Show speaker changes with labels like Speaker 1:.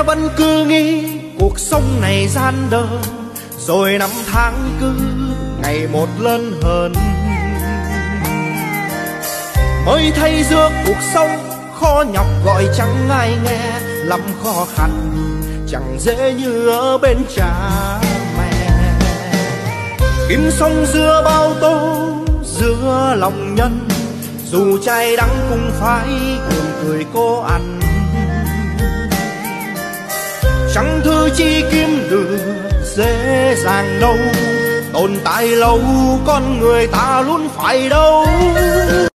Speaker 1: ta vẫn cứ nghĩ cuộc sống này gian dở, rồi năm tháng cứ ngày một lớn hơn. Mới thấy giữa cuộc sống khó nhọc gọi chẳng ai nghe, lắm khó khăn chẳng dễ như ở bên cha mẹ. Kiếm sống giữa bao tố, giữa lòng nhân, dù cay đắng cũng phải gượng cười cố ăn. Chẳng thứ chi kiếm được dễ dàng đâu, tồn tại lâu con người ta luôn phải đâu.